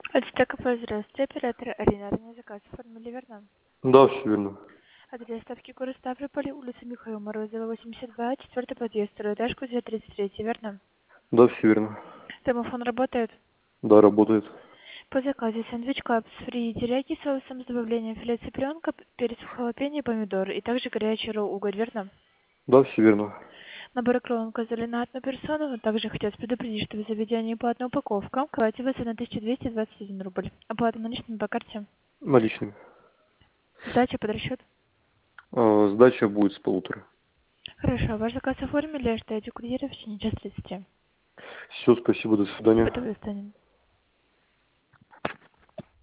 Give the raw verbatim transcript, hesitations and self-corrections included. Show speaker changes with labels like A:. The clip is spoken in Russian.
A: Альтека, здравствуйте, оператор Арина. Ранее заказ оформили, верно?
B: Да, все верно.
A: Адрес ставки город Ставрополь, улица Михаила Морозова, восемьдесят два, четвертый подъезд, второй этаж, квартира тридцать три, верно?
B: Да, все верно.
A: Домофон работает.
B: Да, работает.
A: По заказу сэндвич капс фри терияки с соусом с добавлением филе цыпленка, перец халапеньо, помидор и также горячий ролл уголь, верно?
B: Да, все верно.
A: Набор клоун указали на одну персону, но также хотелось предупредить, что в заведении по одной упаковке оплачивается на тысяча двести двадцать один рубль. Оплата наличными по карте.
B: Наличными.
A: Сдача под расчет.
B: А, сдача будет с полутора.
A: Хорошо, ваш заказ оформили, ждете курьера в течение часа тридцати.
B: Все, спасибо, до свидания.
A: Готовы станем.